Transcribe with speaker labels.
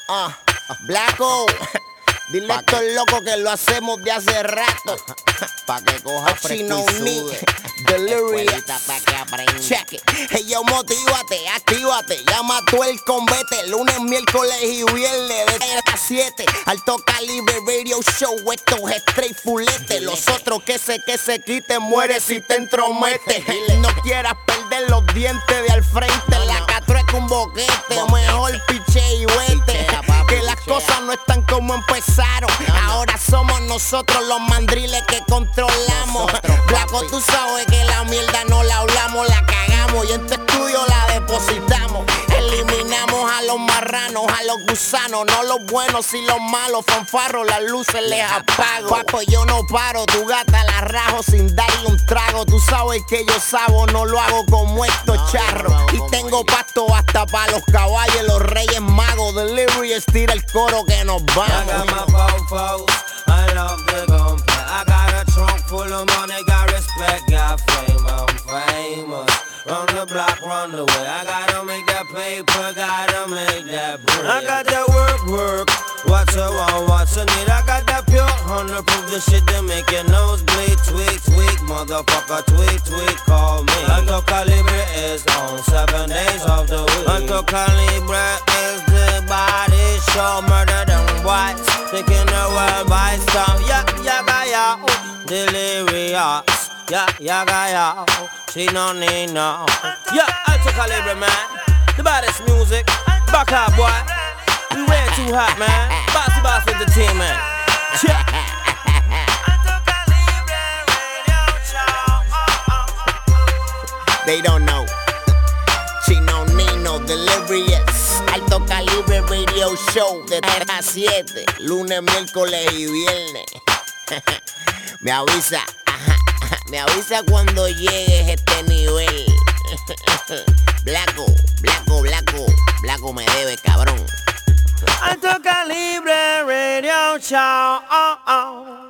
Speaker 1: Blacko, dile a estos locos que lo hacemos de hace rato.
Speaker 2: Pa' que coja
Speaker 1: Chino
Speaker 2: fresco y
Speaker 1: Ni,
Speaker 2: sude.
Speaker 1: Delirious.
Speaker 2: Pa' que aprenda.
Speaker 1: Check it. Hey, yo, motívate, actívate. Llama tú el convete. Lunes, miércoles y viernes de las 7. Alto Calibre Radio Show. Esto es straight fulete. Los otros que se quiten, muere si te entrometes. No quieras perder los dientes de al frente. La catrueca un boquete. Mejor piche y vete. Que las cosas no están como empezaron. Ahora somos nosotros los mandriles que controlamos. Blacko, tú sabes que la mierda no la hablamos, la cagamos y en tu estudio la depositamos. Eliminamos a los marranos, a los gusanos, no los buenos y los malos. Fanfarros, las luces les apago. Papo, yo no paro, tu gata la rajo sin darle un trago. Tú sabes que yo sabo, no lo hago como estos charros. Y tengo pasto hasta para los caballos, los reyes magos. Delirious, tira el coro que nos vamos.
Speaker 3: I got my fofos, I love the gunplay. I got a trunk full of money, got respect, got fame, I'm famous. Run the block, run the way. I gotta make that paper, gotta make that bread. I got that work. What you want, what you need. I got that pure 100 proof, the shit that make your nose bleed. Tweak, motherfucker, tweak, call me. Alto Calibre is on 7 days of the week. Alto Calibre is the body show. Murder them whites, taking the world by storm. Yeah, delirious. Yeah, she no need no. Yeah, Alto Calibre, man. The baddest music. Back up, boy. We way too hot, man. Boss entertainment. Yeah.
Speaker 1: They don't know. Chino Nino, Delirious. Alto Calibre Radio Show de 3 a 7. Lunes, miércoles y viernes. Me avisa. Me avisa cuando llegues a este nivel. Blacko me debe, cabrón.
Speaker 3: Alto Calibre Radio Show.